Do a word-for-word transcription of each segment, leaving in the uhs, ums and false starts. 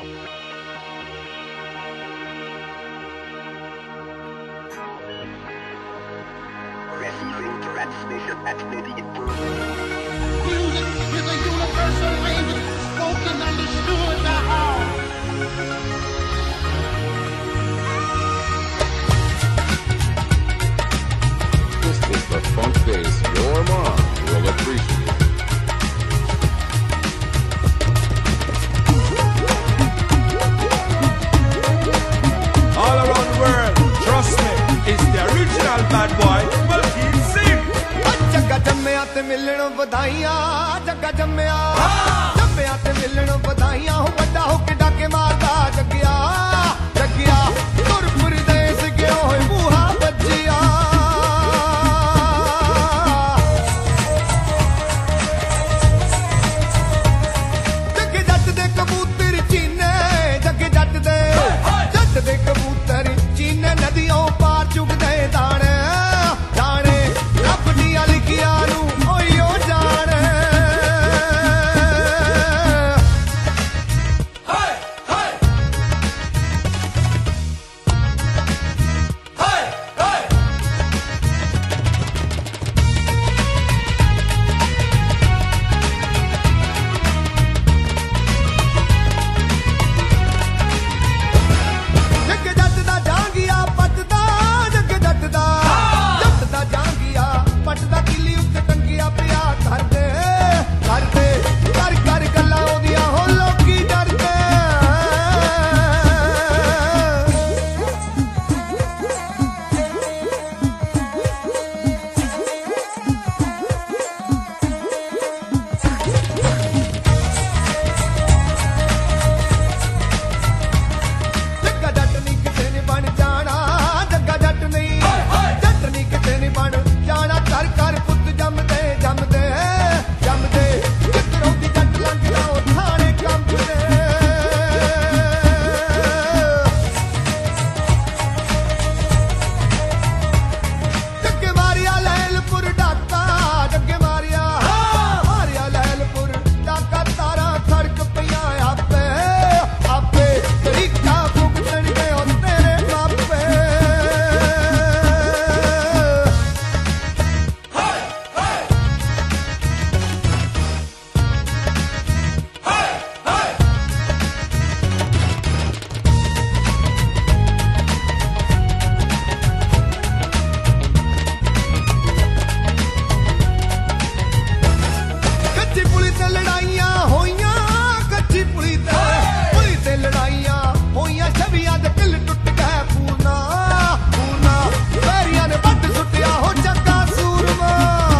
Receiving transmission at thirty input. Music is a universal language spoken, understood by all. This is the funk bass your mom will appreciate. All around the world, trust me, it's the original bad boy. Well, keep sing. Jagga ਜੰਮਿਆ ਤੇ ਮਿਲਣ ਵਧਾਈਆਂ ਜੱਗਾ ਜੰਮਿਆ ਜੰਮਿਆ ਤੇ ਮਿਲਣ ਵਧਾਈਆਂ ਹੋ ਵੱਡਾ ਹੋ ਕੇ ਡਾਕੇ ਮਾਰਦਾ ਜੱਗਿਆ ਜੱਗਿਆ ਤੁਰ ਪਰਦੇਸ ਗਿਆ ਹੋਏ ਬੂਹਾ ਵੱਜਿਆ ਜੱਗੇ ਜੱਟ ਦੇ ਕਬੂਤਰ ਚੀਨੇ ਜੱਗੇ ਜੱਟ ਦੇ ਜੱਟ ਦੇ ਕਬੂਤਰ ਚੀਨੇ ਨਦੀਆਂ ਪਾਰ ਚੁਗਦੇ ਦਾਣੇ ਦਾਣੇ ਰੱਬ ਦੀਆਂ ਲਿਖੀਆਂ ਨੂੰ ਓਯੋ ਜਾਣੇ ਹਾਏ ਹਾਏ ਹਾਏ ਹਾਏ ਜੱਗੇ ਜੱਟ ਦਾ ਜਾਂਗੀਆ ਪੱਟਦਾ ਜੱਗੇ ਜੱਟ ਦਾ ਜੱਟ ਦਾ ਜਾਂਗੀਆ ਪੱਟਦਾ ਕਿੱਲੀ ਉੱਤੇ ਟੰਗਿਆ ਪਿਆ ਕਰਦੇ ਕਰਦੇ ਕਰ ਕਰ ਗੱਲਾਂ ਉਹਦੀਆਂ ਹੋ ਲੋਕੀ ਡਰਦੇ ਜੱਗਾ ਜੱਟ ਨਹੀਂ ਕਿਤੇ ਨੇ ਬਣ ਜਾਣਾ ਜੱਗਾ ਜੱਟ ਨਹੀਂ ਜੱਟ ਨਹੀਂ ਕਿਤੇ ਨੇ ਬਣ ਜਾਣਾ ਕਰ ਕਰ ਪੁੱਤ ਜੰਮਦੇ ਜੰਮਦੇ ਜੰਮਦੇ ਕਿਧਰੋਂ ਦੀ ਜੱਟ ਲੰਘਦਾ ਉਹ ਥਾਣੇ ਕੰਬਦੇ ਜੱਗੇ ਮਾਰਿਆ ਲੈਲਪੁਰ ਡਾਕਾ ਜੱਗੇ ਮਾਰਿਆ ਮਾਰਿਆ ਲੈਲਪੁਰ ਡਾਕਾ ਤਾਰਾਂ ਖੜਕ ਪਈਆਂ ਆਪੇ ਆਪੇ ਤਰੀਕਾ ਭੁਗਤਣਗੇ ਉਹ ਤੇਰੇ ਮਾਪੇ ਹਾਏ ਹਾਏ ਹਾਏ ਹਾਏ ਕੱਚੀ ਪੁਲੀ ਤੇ ਲੜਾਈਆਂ ਹੋਈਆਂ ਕੱਚੀ ਪੁਲੀ ਤੇ ਪੁਲੀ ਤੇ ਲੜਾਈਆਂ ਹੋਈਆਂ ਛਵੀਆਂ ਦੇ ਦਿਲ ਟੁੱਟ ਗਏ ਪੂਰਨਾ ਪੂਰਨਾ ਵੈਰੀਆਂ ਨੇ ਵੱਢ ਸੁੱਟਿਆ ਹੋ ਜੱਗਾ ਸੂਰਮਾ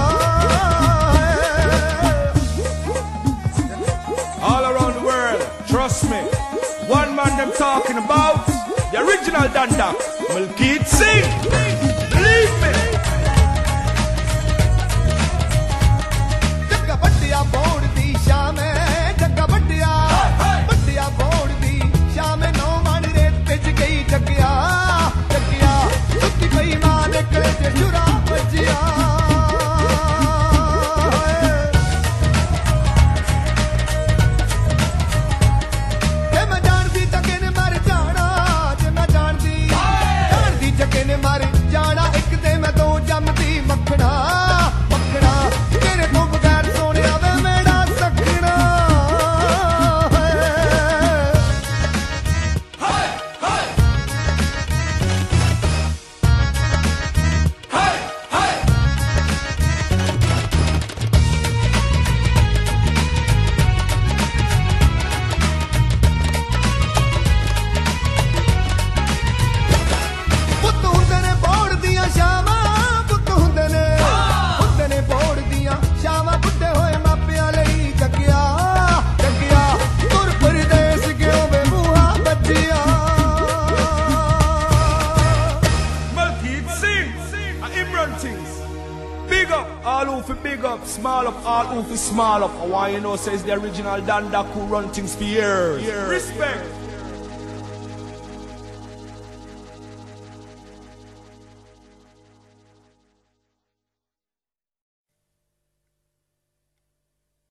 All around the world, trust me. One man them talking about the original Danda. Well, keep sing. Believe me. Jagga ਵੱਡਿਆ ਬੋੜ ਦੀ ਸ਼ਾਮੇ ਜੱਗਾ ਵੱਡਿਆ ਵੱਡਿਆ ਬੋੜ ਦੀ ਸ਼ਾਮੇ ਨੌ ਮਣ ਰੇਤ ਚ ਗਈ ਜੱਗਿਆ ਜੱਗਿਆ ਸੁੱਤੀ ਪਈ ਮਾਂ ਦੇ ਕਲੇ ਤੇ ਜੁਰਾ ਵੱਜਿਆ ਜੇ ਮੈਂ ਜਾਣਦੀ ਜੱਗੇ ਨੇ ਮਰ ਜਾਣਾ ਜੇ ਮੈਂ ਜਾਣਦੀ ਜਾਣਦੀ ਜੱਗੇ ਨੇ ਮਰ ਜਾਣਾ ਇੱਕ ਤੇ ਮੈਂ ਦੋ ਜੰਮਦੀ ਮੱਖਣਾ ਮੱਖਣਾ ਤੇਰੇ ਤੋਂ ਬਗੈਰ ਸੋਹਣਿਆ ਵੇ ਮੇਰਾ ਸਖਣਾ ਹਾਏ ਹਾਏ ਹਾਏ ਹਾਏ ਪੁੱਤ ਹੁੰਦੇ ਨੇ ਬੋੜ ਦੀਆਂ ਸ਼ਾਮਾਂ ਪੁੱਤ ਹੁੰਦੇ ਨੇ ਹੁੰਦੇ ਨੇ ਬੋੜ ਦੀਆਂ ਸ਼ਾਮਾਂ ਬੁੱਢੇ ਹੋਏ ਮਾਪਿਆਂ ਲਈ ਜੱਗਿਆ ਜੱਗਿਆ ਤੁਰ ਪਰਦੇਸ ਗਿਓ ਵੇ ਬੂਹਾ ਵੱਜਿਆ Well, keep sing. And him run things. Big up, all who fi big up, small up, all who fi small up. I want you know says the original Danda who run things for years. Respect.